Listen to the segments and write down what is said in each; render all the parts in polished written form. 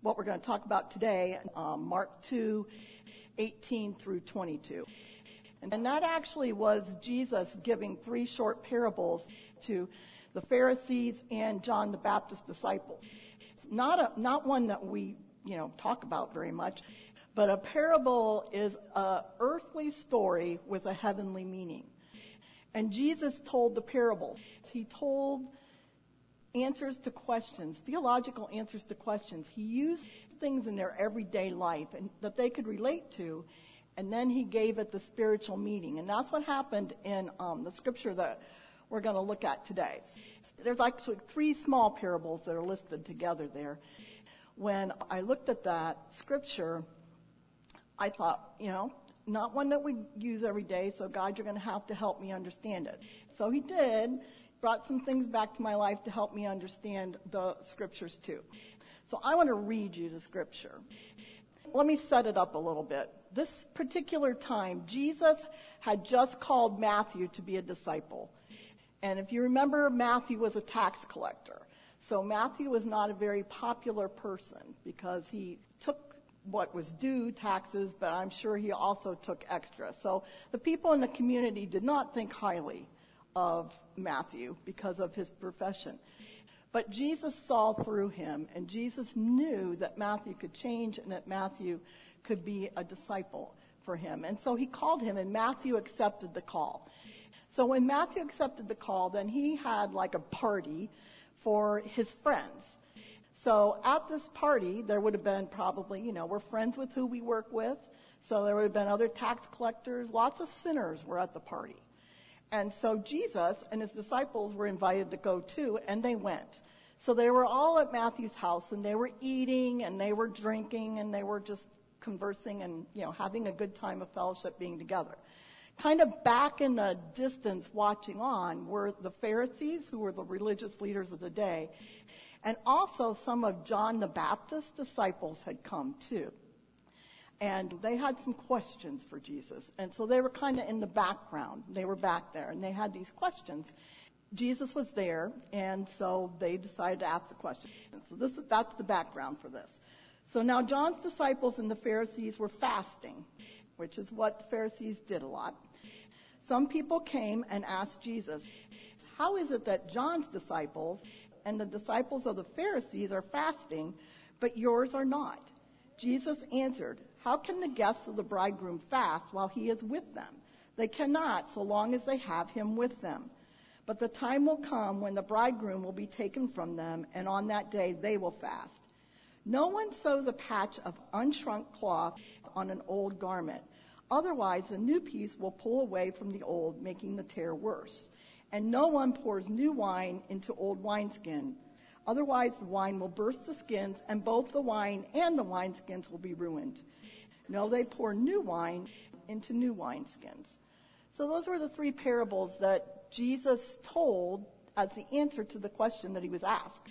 what we're going to talk about today, Mark 2:18 through 22. And that actually was Jesus giving 3 short parables to the Pharisees and John the Baptist's disciples. It's not one that we, talk about very much, but a parable is an earthly story with a heavenly meaning. And Jesus told the parables. He told answers to questions, theological answers to questions. He used things in their everyday life and that they could relate to, and then he gave it the spiritual meaning. And that's what happened in the scripture that we're going to look at today. There's actually 3 small parables that are listed together there. When I looked at that scripture, I thought, not one that we use every day, so God, you're going to have to help me understand it. So he did, brought some things back to my life to help me understand the scriptures too. So I want to read you the scripture. Let me set it up a little bit. This particular time, Jesus had just called Matthew to be a disciple. And if you remember, Matthew was a tax collector. So Matthew was not a very popular person because he took what was due, taxes, but I'm sure he also took extra. So the people in the community did not think highly of Matthew because of his profession. But Jesus saw through him, and Jesus knew that Matthew could change and that Matthew could be a disciple for him. And so he called him, and Matthew accepted the call. So when Matthew accepted the call, then he had like a party for his friends. So at this party, there would have been probably, we're friends with who we work with. So there would have been other tax collectors. Lots of sinners were at the party. And so Jesus and his disciples were invited to go too, and they went. So they were all at Matthew's house, and they were eating, and they were drinking, and they were just conversing and, having a good time of fellowship being together. Kind of back in the distance watching on were the Pharisees, who were the religious leaders of the day. And also some of John the Baptist's disciples had come too. And they had some questions for Jesus. And so they were kind of in the background. They were back there, and they had these questions. Jesus was there, and so they decided to ask the question. And so that's the background for this. So now John's disciples and the Pharisees were fasting, which is what the Pharisees did a lot. Some people came and asked Jesus, how is it that John's disciples and the disciples of the Pharisees are fasting, but yours are not? Jesus answered, how can the guests of the bridegroom fast while he is with them? They cannot, so long as they have him with them. But the time will come when the bridegroom will be taken from them, and on that day they will fast. No one sews a patch of unshrunk cloth on an old garment. Otherwise, the new piece will pull away from the old, making the tear worse. And no one pours new wine into old wineskin. Otherwise, the wine will burst the skins, and both the wine and the wineskins will be ruined. No, they pour new wine into new wineskins. So those were the 3 parables that Jesus told as the answer to the question that he was asked.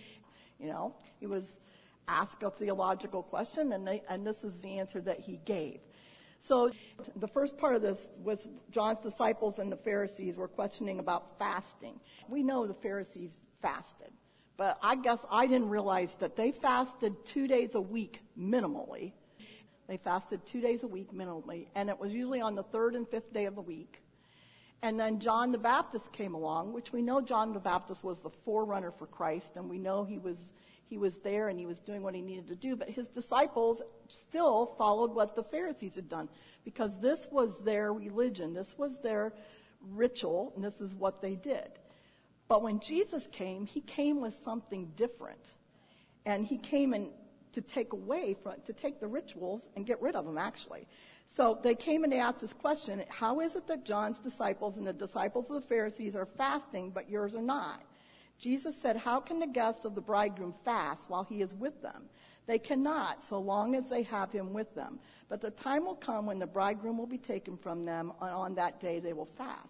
He was asked a theological question, and this is the answer that he gave. So the first part of this was John's disciples and the Pharisees were questioning about fasting. We know the Pharisees fasted, but I guess I didn't realize that they fasted 2 days a week minimally. They fasted 2 days a week minimally, and it was usually on the 3rd and 5th day of the week. And then John the Baptist came along, which we know John the Baptist was the forerunner for Christ, and we know he was there and he was doing what he needed to do, but his disciples still followed what the Pharisees had done because this was their religion, this was their ritual, and this is what they did. But when Jesus came, he came with something different. And he came to take the rituals and get rid of them, actually. So they came and they asked this question, how is it that John's disciples and the disciples of the Pharisees are fasting, but yours are not? Jesus said, how can the guests of the bridegroom fast while he is with them? They cannot, so long as they have him with them. But the time will come when the bridegroom will be taken from them, and on that day they will fast.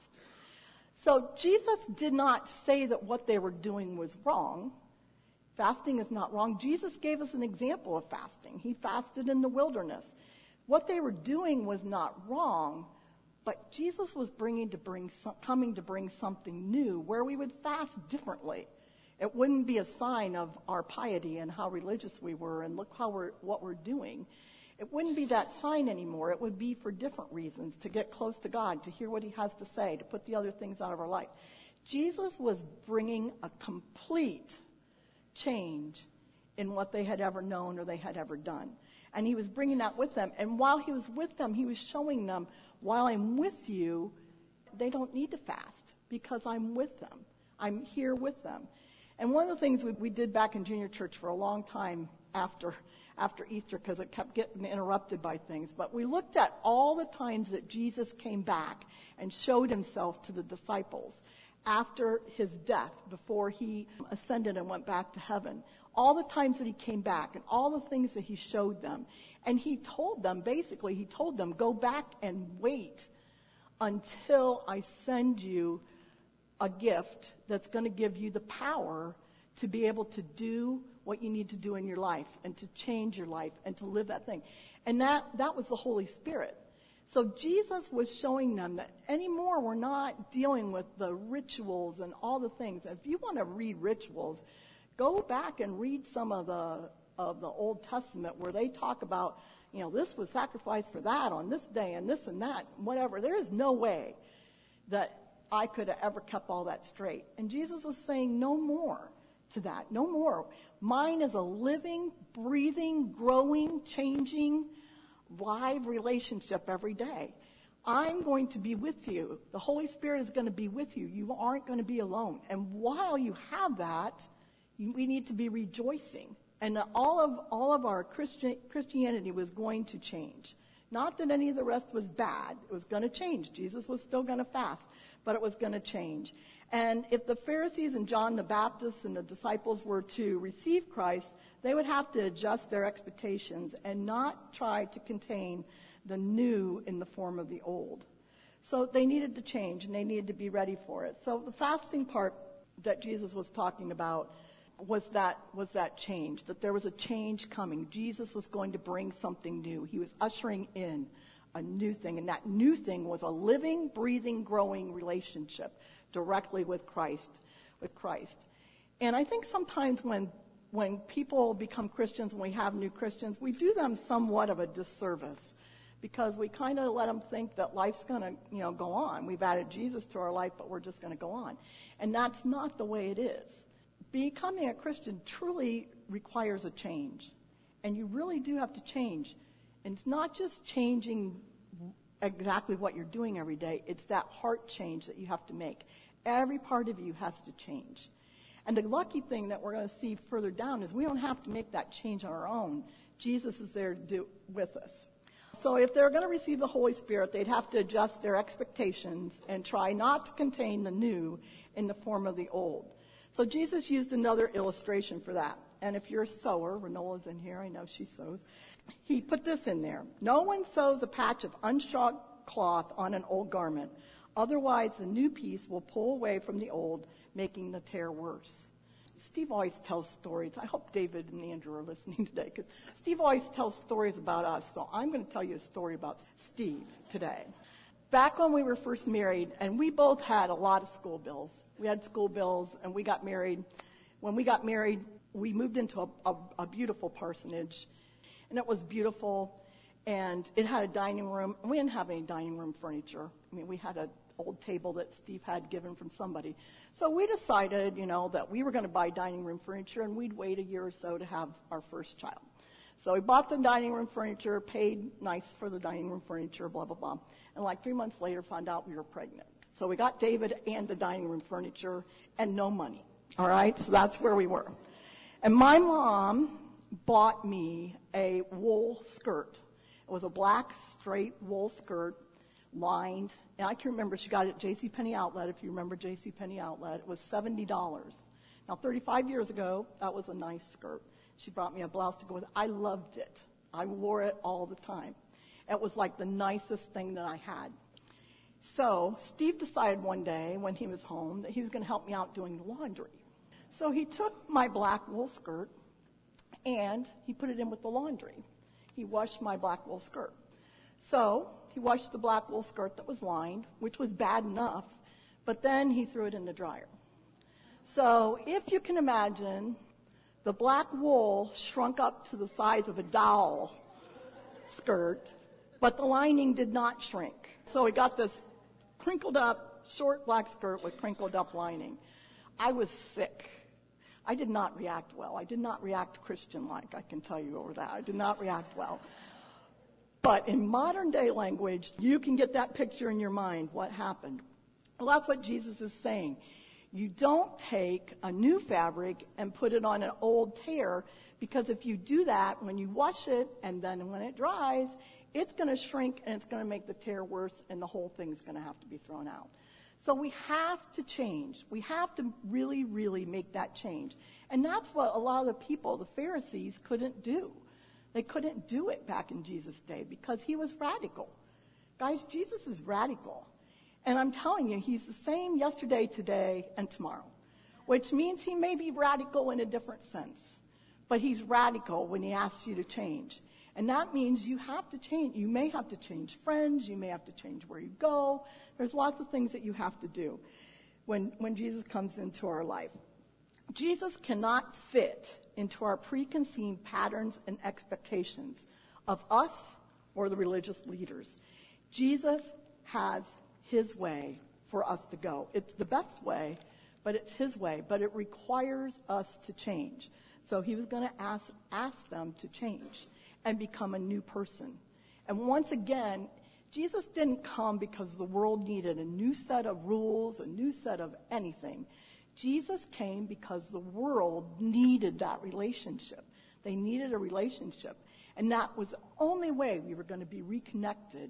So Jesus did not say that what they were doing was wrong. Fasting is not wrong. Jesus gave us an example of fasting. He fasted in the wilderness. What they were doing was not wrong, but Jesus was coming to bring something new where we would fast differently. It wouldn't be a sign of our piety and how religious we were and look what we're doing. It wouldn't be that sign anymore. It would be for different reasons, to get close to God, to hear what he has to say, to put the other things out of our life. Jesus was bringing a complete change in what they had ever known or they had ever done. And he was bringing that with them. And while he was with them, he was showing them, while I'm with you, they don't need to fast because I'm with them. I'm here with them. And one of the things we did back in junior church for a long time after Easter, because it kept getting interrupted by things, but we looked at all the times that Jesus came back and showed himself to the disciples after his death, before he ascended and went back to heaven. All the times that he came back and all the things that he showed them. And he told them, go back and wait until I send you a gift that's going to give you the power to be able to do what you need to do in your life and to change your life and to live that thing. And that was the Holy Spirit. So Jesus was showing them that anymore we're not dealing with the rituals and all the things. If you want to read rituals, go back and read some of the Old Testament where they talk about, this was sacrificed for that on this day and this and that, whatever. There is no way that I could have ever kept all that straight. And Jesus was saying no more to that, no more. Mine is a living, breathing, growing, changing, live relationship every day. I'm going to be with you. The Holy Spirit is going to be with you. You aren't going to be alone. And while you have that, we need to be rejoicing. And all of our Christianity was going to change. Not that any of the rest was bad. It was going to change. Jesus was still going to fast, but it was going to change. And if the Pharisees and John the Baptist and the disciples were to receive Christ, they would have to adjust their expectations and not try to contain the new in the form of the old. So they needed to change, and they needed to be ready for it. So the fasting part that Jesus was talking about was that change, that there was a change coming. Jesus was going to bring something new. He was ushering in a new thing, and that new thing was a living, breathing, growing relationship directly with Christ. And I think sometimes when people become Christians, when we have new Christians, we do them somewhat of a disservice because we kind of let them think that life's going to, go on. We've added Jesus to our life, but we're just going to go on. And that's not the way it is. Becoming a Christian truly requires a change. And you really do have to change. And it's not just changing exactly what you're doing every day. It's that heart change that you have to make. Every part of you has to change. And the lucky thing that we're going to see further down is we don't have to make that change on our own. Jesus is there to do it with us. So if they're going to receive the Holy Spirit, they'd have to adjust their expectations and try not to contain the new in the form of the old. So Jesus used another illustration for that. And if you're a sewer, Renola's in here, I know she sews. He put this in there. No one sews a patch of unshod cloth on an old garment. Otherwise, the new piece will pull away from the old, making the tear worse. Steve always tells stories. I hope David and Andrew are listening today, because Steve always tells stories about us. So I'm going to tell you a story about Steve today. Back when we were first married, and we both had a lot of school bills. We had school bills, and we got married. When we got married, we moved into a beautiful parsonage, and it was beautiful, and it had a dining room. And we didn't have any dining room furniture. I mean, we had an old table that Steve had given from somebody. So we decided, that we were going to buy dining room furniture, and we'd wait a year or so to have our first child. So we bought the dining room furniture, paid nice for the dining room furniture, blah, blah, blah. And like 3 months later, found out we were pregnant. So we got David and the dining room furniture and no money. All right, so that's where we were. And my mom bought me a wool skirt. It was a black, straight wool skirt, lined. And I can remember she got it at JCPenney Outlet, if you remember JCPenney Outlet. It was $70. Now, 35 years ago, that was a nice skirt. She brought me a blouse to go with it. I loved it. I wore it all the time. It was like the nicest thing that I had. So Steve decided one day when he was home that he was going to help me out doing the laundry. So he took my black wool skirt and he put it in with the laundry. He washed my black wool skirt. So he washed the black wool skirt that was lined, which was bad enough, but then he threw it in the dryer. So if you can imagine, the black wool shrunk up to the size of a doll skirt, but the lining did not shrink. So we got this crinkled up, short black skirt with crinkled up lining. I was sick. I did not react well. I did not react Christian-like, I can tell you over that. I did not react well. But in modern day language, you can get that picture in your mind, what happened. Well, that's what Jesus is saying. You don't take a new fabric and put it on an old tear, because if you do that, when you wash it and then when it dries, it's going to shrink and it's going to make the tear worse and the whole thing's going to have to be thrown out. So we have to change. We have to really, really make that change. And that's what a lot of the people, the Pharisees, couldn't do. They couldn't do it back in Jesus' day because he was radical. Guys, Jesus is radical. And I'm telling you, he's the same yesterday, today, and tomorrow, which means he may be radical in a different sense. But he's radical when he asks you to change. And that means you have to change. You may have to change friends. You may have to change where you go. There's lots of things that you have to do when Jesus comes into our life. Jesus cannot fit into our preconceived patterns and expectations of us or the religious leaders. Jesus has his way for us to go. It's the best way, but it's his way. But it requires us to change. So he was going to ask them to change and become a new person. And once again, Jesus didn't come because the world needed a new set of rules, a new set of anything. Jesus came because the world needed that relationship. They needed a relationship. And that was the only way we were going to be reconnected,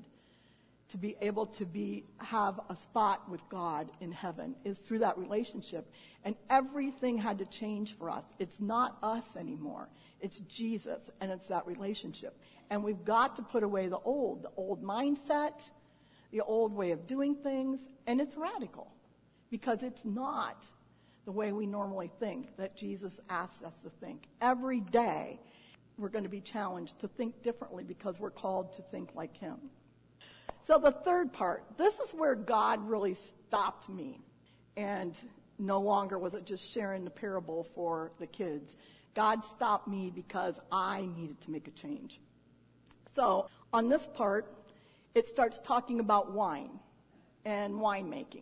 to be able to have a spot with God in heaven, is through that relationship. And everything had to change for us. It's not us anymore. It's Jesus, and it's that relationship. And we've got to put away the old mindset, the old way of doing things, and it's radical because it's not the way we normally think that Jesus asks us to think. Every day we're going to be challenged to think differently because we're called to think like him. So the third part, this is where God really stopped me. And no longer was it just sharing the parable for the kids. God stopped me because I needed to make a change. So on this part, it starts talking about wine and winemaking.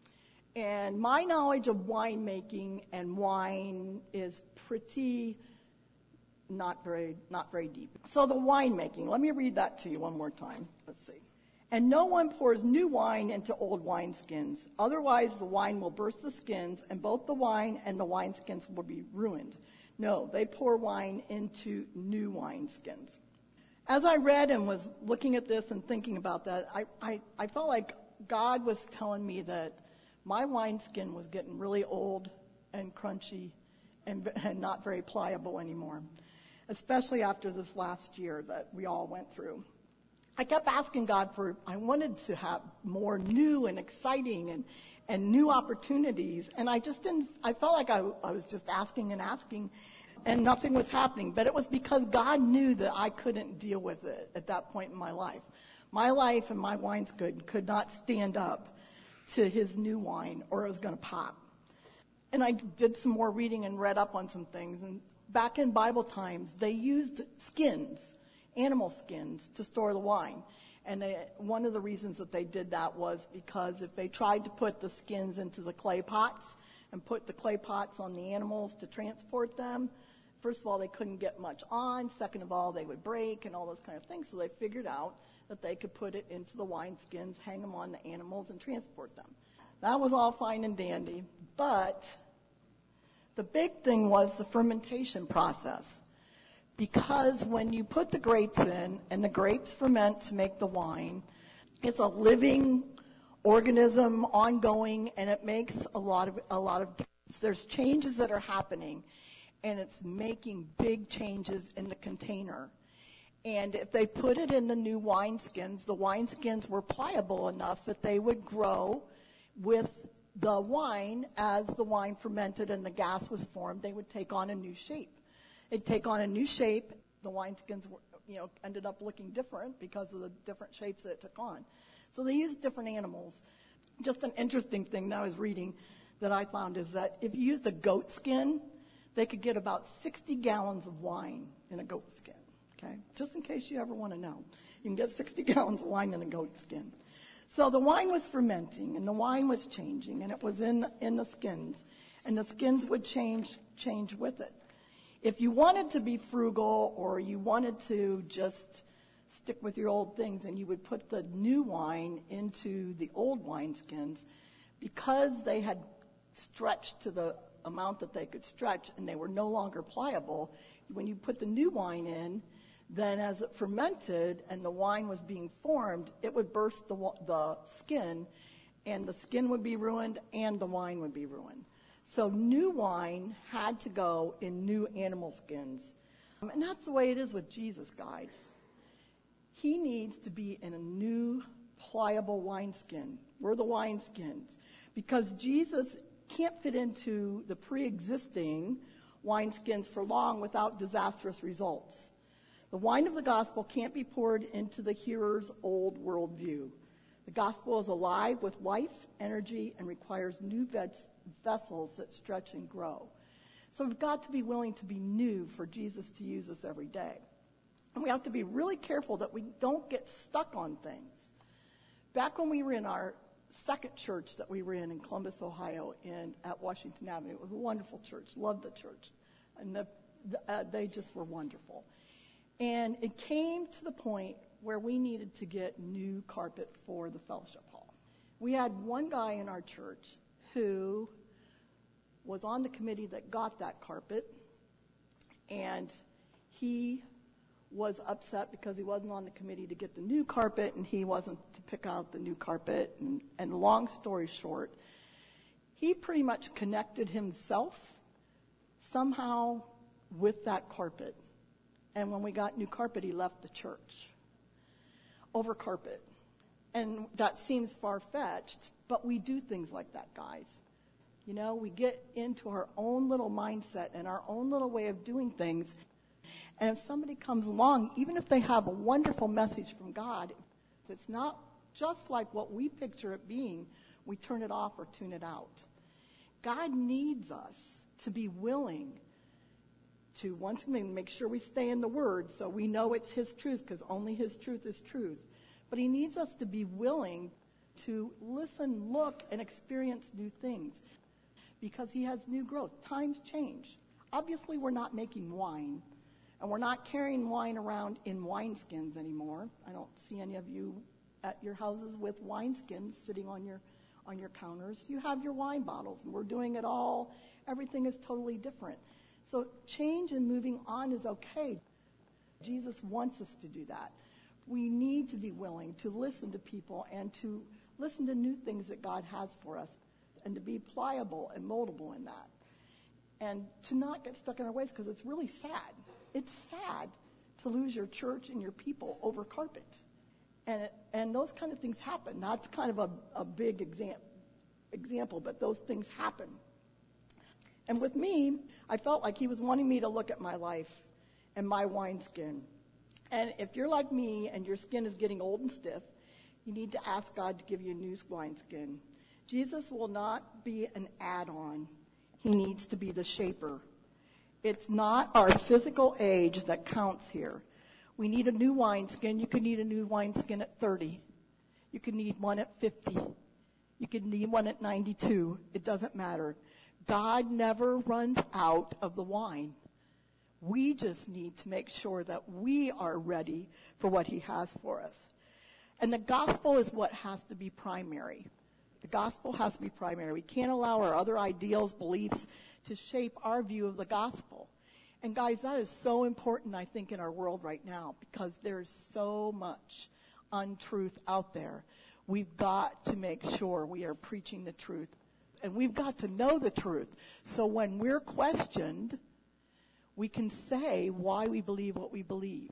And my knowledge of winemaking and wine is pretty not very deep. So the winemaking, let me read that to you one more time. Let's see. And no one pours new wine into old wineskins. Otherwise, the wine will burst the skins, and both the wine and the wineskins will be ruined. No, they pour wine into new wineskins. As I read and was looking at this and thinking about that, I felt like God was telling me that my wineskin was getting really old and crunchy and not very pliable anymore, especially after this last year that we all went through. I kept asking God I wanted to have more new and exciting and new opportunities. And I felt like I was just asking and nothing was happening. But it was because God knew that I couldn't deal with it at that point in my life. My life and my wineskin could not stand up to his new wine or it was going to pop. And I did some more reading and read up on some things. And back in Bible times, they used skins, animal skins, to store the wine. And one of the reasons that they did that was because if they tried to put the skins into the clay pots and put the clay pots on the animals to transport them, first of all, they couldn't get much on. Second of all, they would break and all those kind of things. So they figured out that they could put it into the wine skins, hang them on the animals, and transport them. That was all fine and dandy. But the big thing was the fermentation process. Because when you put the grapes in, and the grapes ferment to make the wine, it's a living organism, ongoing, and it makes a lot of there's changes that are happening, and it's making big changes in the container. And if they put it in the new wineskins, the wineskins were pliable enough that they would grow with the wine. As the wine fermented and the gas was formed, they would take on a new shape. It'd take on a new shape. The wineskins ended up looking different because of the different shapes that it took on. So they used different animals. Just an interesting thing that I was reading, that I found is that if you used a goat skin, they could get about 60 gallons of wine in a goat skin, okay? Just in case you ever want to know. You can get 60 gallons of wine in a goat skin. So the wine was fermenting, and the wine was changing, and it was in the skins, and the skins would change with it. If you wanted to be frugal or you wanted to just stick with your old things and you would put the new wine into the old wineskins, because they had stretched to the amount that they could stretch and they were no longer pliable, when you put the new wine in, then as it fermented and the wine was being formed, it would burst the skin, and the skin would be ruined and the wine would be ruined. So new wine had to go in new animal skins. And that's the way it is with Jesus, guys. He needs to be in a new, pliable wineskin. We're the wineskins. Because Jesus can't fit into the pre-existing wineskins for long without disastrous results. The wine of the gospel can't be poured into the hearer's old worldview. The gospel is alive with life, energy, and requires new vessels that stretch and grow. So we've got to be willing to be new for Jesus to use us every day. And we have to be really careful that we don't get stuck on things. Back when we were in our second church that we were in Columbus, Ohio, at Washington Avenue, it was a wonderful church. Loved the church. And they just were wonderful. And it came to the point where we needed to get new carpet for the fellowship hall. We had one guy in our church who was on the committee that got that carpet, and he was upset because he wasn't on the committee to get the new carpet, and he wasn't to pick out the new carpet. And long story short, he pretty much connected himself somehow with that carpet. And when we got new carpet, he left the church over carpet. And that seems far-fetched, but we do things like that, guys. You know, we get into our own little mindset and our own little way of doing things. And if somebody comes along, even if they have a wonderful message from God, if it's not just like what we picture it being, we turn it off or tune it out. God needs us to be willing to, once again, make sure we stay in the Word so we know it's His truth, because only His truth is truth. But He needs us to be willing to listen, look, and experience new things, because He has new growth. Times change. Obviously, we're not making wine, and we're not carrying wine around in wineskins anymore. I don't see any of you at your houses with wineskins sitting on your counters. You have your wine bottles, and we're doing it all. Everything is totally different. So change and moving on is okay. Jesus wants us to do that. We need to be willing to listen to people and to listen to new things that God has for us, and to be pliable and moldable in that. And to not get stuck in our ways, because it's really sad. It's sad to lose your church and your people over carpet. And those kind of things happen. That's kind of a big example, but those things happen. And with me, I felt like He was wanting me to look at my life and my wineskin. And if you're like me and your skin is getting old and stiff, you need to ask God to give you a new wineskin. Jesus will not be an add-on. He needs to be the shaper. It's not our physical age that counts here. We need a new wineskin. You could need a new wineskin at 30. You could need one at 50. You could need one at 92. It doesn't matter. God never runs out of the wine. We just need to make sure that we are ready for what He has for us. And the gospel is what has to be primary. The gospel has to be primary. We can't allow our other ideals, beliefs to shape our view of the gospel. And guys, that is so important, I think, in our world right now, because there's so much untruth out there. We've got to make sure we are preaching the truth. And we've got to know the truth. So when we're questioned, we can say why we believe what we believe.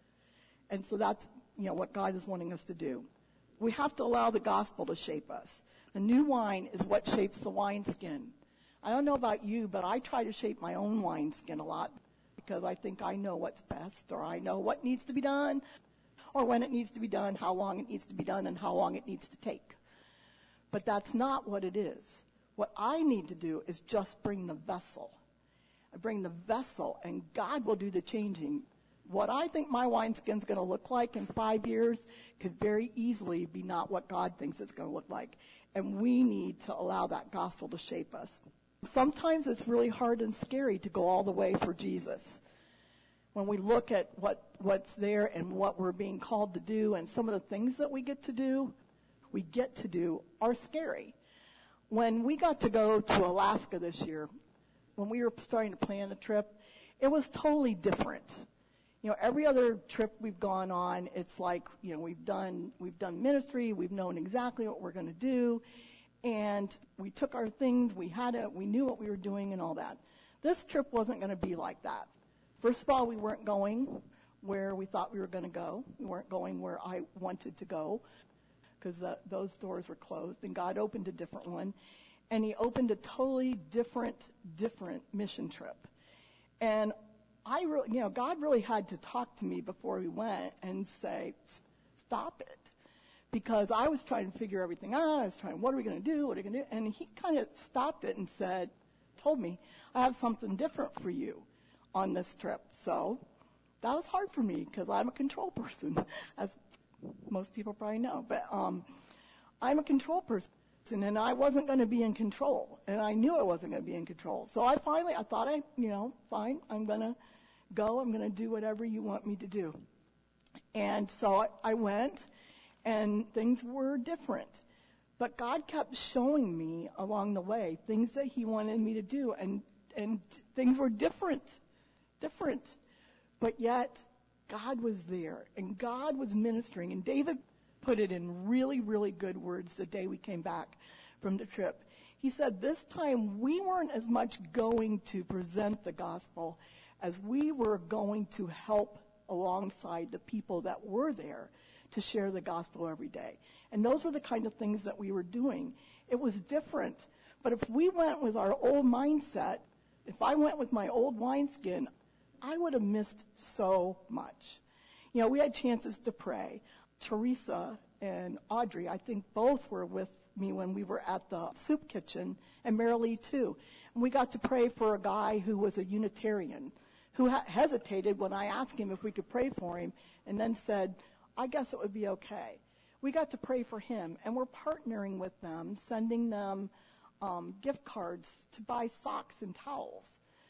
And so that's, what God is wanting us to do. We have to allow the gospel to shape us. The new wine is what shapes the wineskin. I don't know about you, but I try to shape my own wineskin a lot, because I think I know what's best, or I know what needs to be done, or when it needs to be done, how long it needs to be done, and how long it needs to take. But that's not what it is. What I need to do is just bring the vessel. I bring the vessel, and God will do the changing. What I think my wineskin's going to look like in 5 years could very easily be not what God thinks it's going to look like. And we need to allow that gospel to shape us. Sometimes it's really hard and scary to go all the way for Jesus. When we look at what's there and what we're being called to do, and some of the things that we get to do are scary. When we got to go to Alaska this year, when we were starting to plan a trip, it was totally different. You know, every other trip we've gone on, it's like, you know, we've done ministry, we've known exactly what we're going to do, and we took our things, we knew what we were doing and all that. This trip wasn't going to be like that. First of all, we weren't going where we thought we were going to go. We weren't going where I wanted to go because those doors were closed, and God opened a different one, and he opened a totally different mission trip. And God really had to talk to me before we went and say, stop it. Because I was trying to figure everything out. What are we going to do? What are we going to do? And he kind of stopped it and told me, I have something different for you on this trip. So that was hard for me because I'm a control person, as most people probably know. But I'm a control person, and I wasn't going to be in control. And I knew I wasn't going to be in control. So I thought, fine, I'm going to go. I'm going to do whatever you want me to do. And so I went, and things were different. But God kept showing me along the way things that he wanted me to do, and things were different. But yet, God was there, and God was ministering. And David put it in really, really good words the day we came back from the trip. He said, this time we weren't as much going to present the gospel as we were going to help alongside the people that were there to share the gospel every day. And those were the kind of things that we were doing. It was different. But if we went with our old mindset, if I went with my old wineskin, I would have missed so much. You know, we had chances to pray. Teresa and Audrey, I think both were with me when we were at the soup kitchen, and Marilee too. And we got to pray for a guy who was a Unitarian, who hesitated when I asked him if we could pray for him, and then said, I guess it would be okay. We got to pray for him, and we're partnering with them, sending them gift cards to buy socks and towels.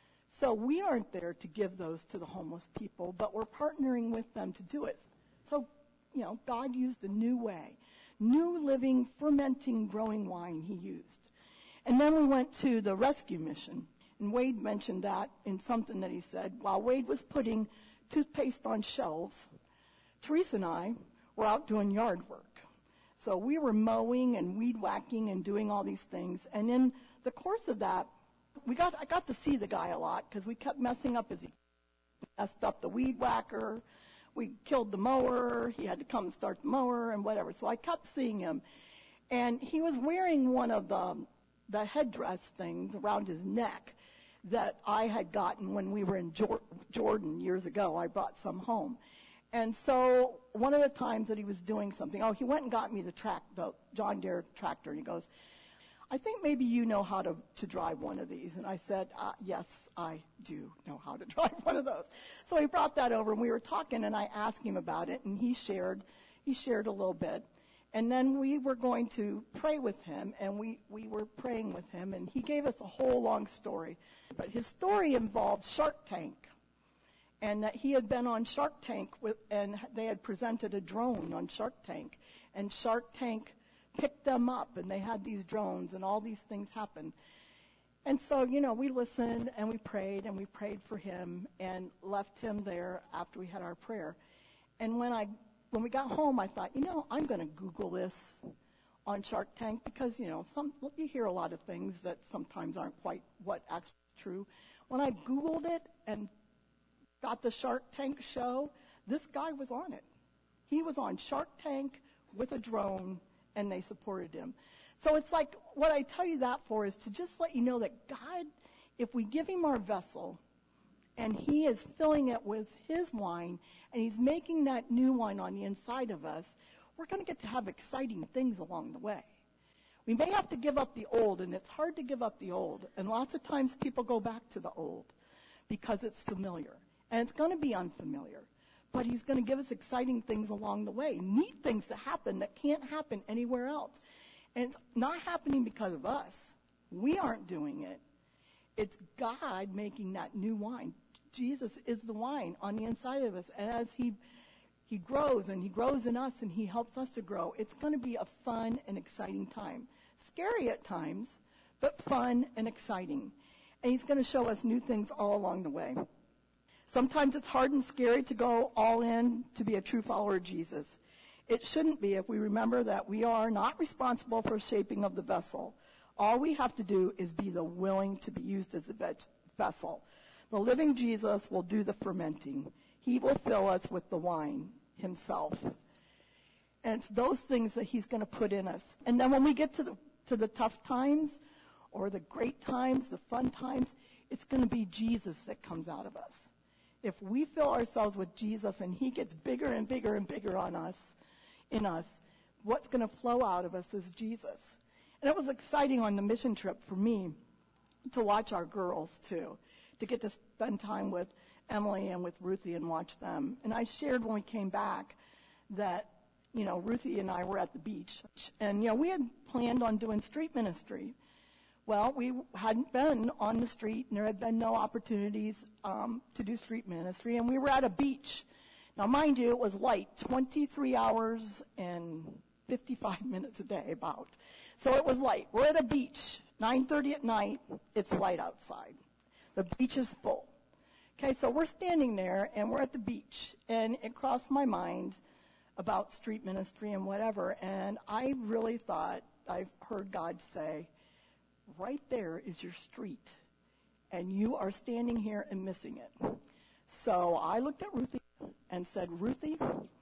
So we aren't there to give those to the homeless people, but we're partnering with them to do it. So, you know, God used a new way, new living, fermenting, growing wine he used. And then we went to the rescue mission. And Wade mentioned that in something that he said. While Wade was putting toothpaste on shelves, Teresa and I were out doing yard work. So we were mowing and weed whacking and doing all these things. And in the course of that, I got to see the guy a lot because we kept messing up as he messed up the weed whacker. We killed the mower. He had to come and start the mower and whatever. So I kept seeing him. And he was wearing one of the headdress things around his neck that I had gotten when we were in Jordan years ago. I brought some home. And so one of the times that he was doing something, he went and got me the John Deere tractor, and he goes, I think maybe you know how to drive one of these. And I said, yes, I do know how to drive one of those. So he brought that over, and we were talking, and I asked him about it, and he shared a little bit. And then we were going to pray with him, and we were praying with him, and he gave us a whole long story. But his story involved Shark Tank, and that he had been on Shark Tank, and they had presented a drone on Shark Tank, and Shark Tank picked them up, and they had these drones, and all these things happened. And so, you know, we listened, and we prayed for him, and left him there after we had our prayer. And when we got home, I thought, I'm going to Google this on Shark Tank because, you hear a lot of things that sometimes aren't quite what actually is true. When I Googled it and got the Shark Tank show, this guy was on it. He was on Shark Tank with a drone, and they supported him. So it's like, what I tell you that for is to just let you know that God, if we give him our vessel, and he is filling it with his wine, and he's making that new wine on the inside of us, we're going to get to have exciting things along the way. We may have to give up the old, and it's hard to give up the old. And lots of times people go back to the old because it's familiar. And it's going to be unfamiliar. But he's going to give us exciting things along the way, neat things that happen that can't happen anywhere else. And it's not happening because of us. We aren't doing it. It's God making that new wine. Jesus is the wine on the inside of us. And as he grows, and he grows in us, and he helps us to grow, it's going to be a fun and exciting time. Scary at times, but fun and exciting. And he's going to show us new things all along the way. Sometimes it's hard and scary to go all in to be a true follower of Jesus. It shouldn't be if we remember that we are not responsible for shaping of the vessel. All we have to do is be the willing to be used as a vessel. The living Jesus will do the fermenting. He will fill us with the wine himself. And it's those things that he's going to put in us. And then when we get to the tough times or the great times, the fun times, it's going to be Jesus that comes out of us. If we fill ourselves with Jesus and he gets bigger and bigger and bigger in us, what's going to flow out of us is Jesus. And it was exciting on the mission trip for me to watch our girls too, to get to spend time with Emily and with Ruthie and watch them. And I shared when we came back that, Ruthie and I were at the beach. And, we had planned on doing street ministry. Well, we hadn't been on the street, and there had been no opportunities to do street ministry, and we were at a beach. Now, mind you, it was light, 23 hours and 55 minutes a day about. So it was light. We're at a beach, 9:30 at night. It's light outside. The beach is full. Okay, so we're standing there, and we're at the beach, and it crossed my mind about street ministry and whatever, and I really thought, I've heard God say, right there is your street, and you are standing here and missing it. So I looked at Ruthie and said, Ruthie,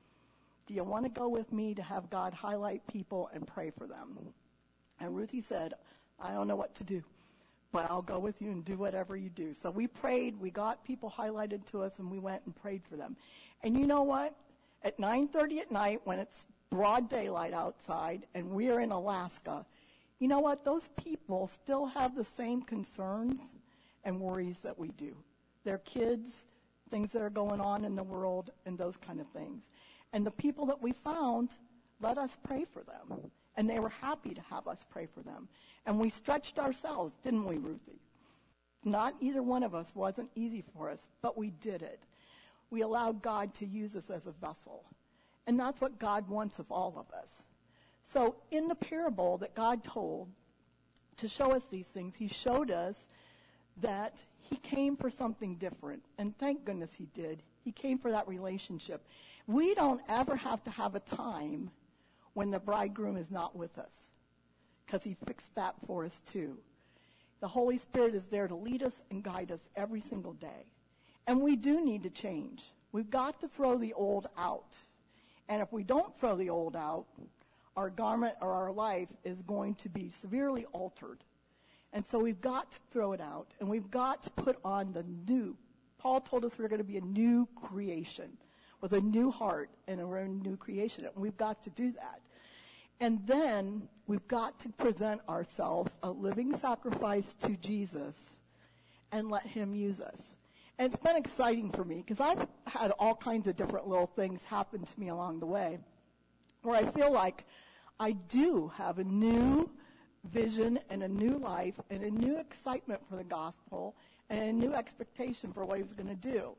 do you want to go with me to have God highlight people and pray for them? And Ruthie said, I don't know what to do, but I'll go with you and do whatever you do. So we prayed, we got people highlighted to us, and we went and prayed for them. And you know what? At 9:30 at night, when it's broad daylight outside, and we're in Alaska, you know what? Those people still have the same concerns and worries that we do. Their kids, things that are going on in the world, and those kind of things. And the people that we found let us pray for them. And they were happy to have us pray for them. And we stretched ourselves, didn't we, Ruthie? Not either one of us wasn't easy for us, but we did it. We allowed God to use us as a vessel. And that's what God wants of all of us. So in the parable that God told to show us these things, he showed us that he came for something different. And thank goodness he did. He came for that relationship. We don't ever have to have a time when the bridegroom is not with us, because he fixed that for us too. The Holy Spirit is there to lead us and guide us every single day. And we do need to change. We've got to throw the old out. And if we don't throw the old out, our garment or our life is going to be severely altered. And so we've got to throw it out, and we've got to put on the new. Paul told us we're going to be a new creation with a new heart and a new creation, and we've got to do that. And then we've got to present ourselves a living sacrifice to Jesus and let him use us. And it's been exciting for me because I've had all kinds of different little things happen to me along the way where I feel like I do have a new vision and a new life and a new excitement for the gospel and a new expectation for what he's going to do.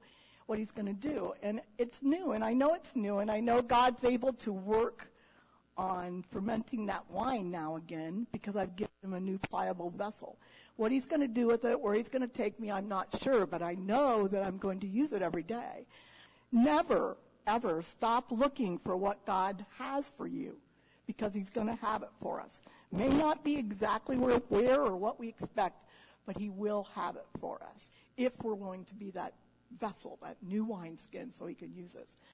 And it's new, and I know it's new, and I know God's able to work on fermenting that wine now again because I've given him a new pliable vessel. What he's going to do with it, where he's going to take me, I'm not sure, but I know that I'm going to use it every day. Never, ever stop looking for what God has for you because he's going to have it for us. May not be exactly where or what we expect, but he will have it for us if we're willing to be that vessel, that new wineskin, so he can use us.